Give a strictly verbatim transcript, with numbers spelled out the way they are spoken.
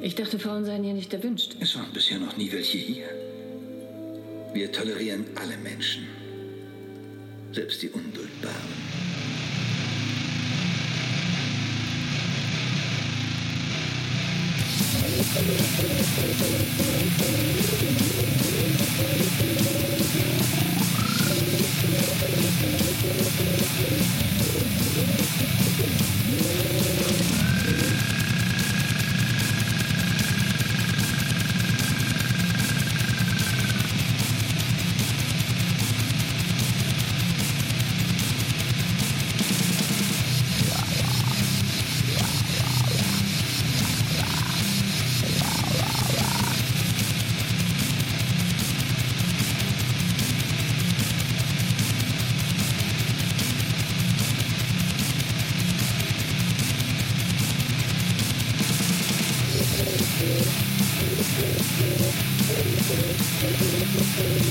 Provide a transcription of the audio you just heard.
Ich dachte, Frauen seien hier nicht erwünscht. Es waren bisher noch nie welche hier. Wir tolerieren alle Menschen. Selbst die Unduldbaren. Thank you.